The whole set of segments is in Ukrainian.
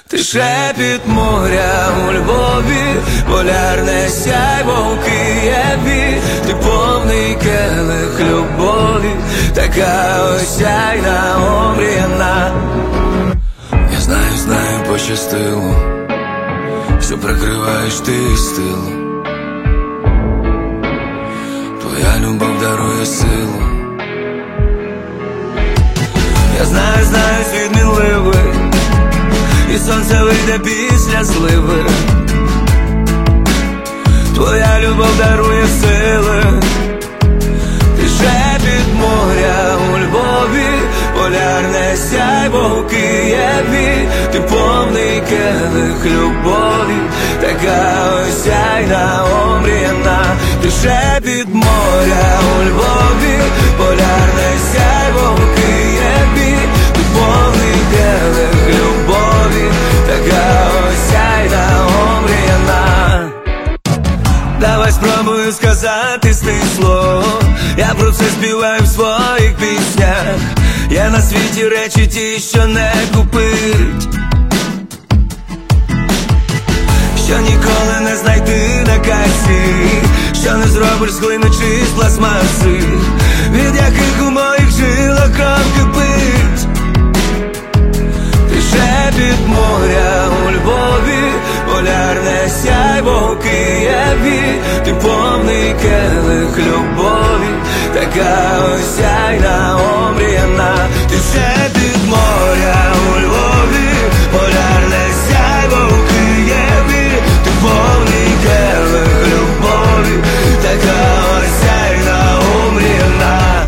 Ти шепіт моря у Львові, полярне сяйво у Києві, ти повний келих любові, така осяйна, омріяна. Я знаю, пощастило, що прикриваєш ти стилу. Твоя любов дарує силу. Я знаю, світ мінливий, і сонце вийде після зливи. Твоя любов дарує сили. Ти шепіт моря у Львові, полярне сяйво у Києві, ти повний келих любові, така осяйна, омріяна. Ти шепіт моря у Львові, полярне сяйво у Києві, ти повний келих любові, така осяйна, омріяна. Давай спробую сказати стисло, я про це співаю в своїх піснях. Є на світі речі ті, що не купить, що ніколи не знайти на касі, що не зробиш з глини чи з пластмаси, від яких у моїх жилах кров кипить. Ти шепіт моря у Львові, полярне сяйво у Києві, ти повний келих любові, така осяйна, омріяна. Ти шепіт моря у Львові, полярне сяйво у Києві, ти повний келих любові, така осяйна, омріяна.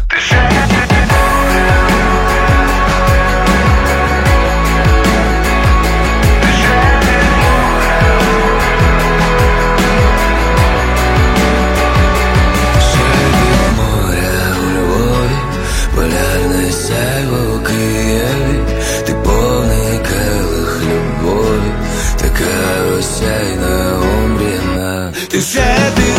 Ти шепіт